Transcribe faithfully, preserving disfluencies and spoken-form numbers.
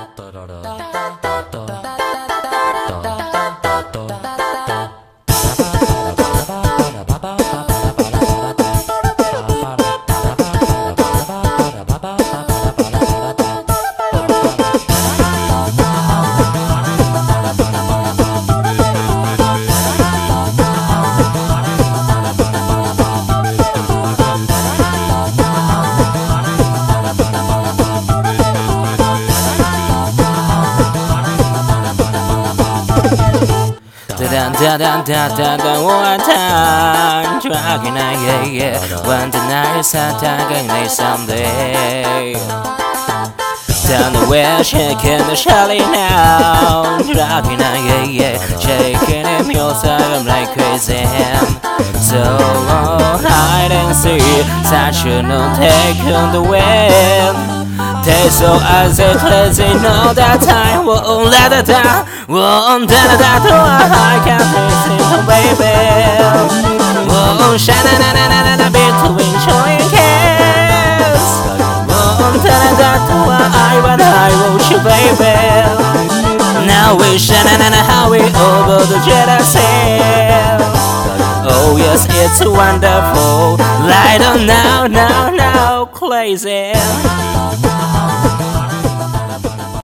Da da da da da da one time Dragging I yeah yeah One night is a dragging me someday Down the way shaking the shelly now Dragging I yeah yeah Shaking it music I'm like crazy So hide and seek Such a no take on the wind They so as they crazy know that I won't let it down Won't let it down till I can't listen to baby Won't shine na na na na na between showing kiss Won't let it down till I when I want you baby Now we shine na na na how we over the jet I sail Oh yes it's wonderful Light on now now now crazy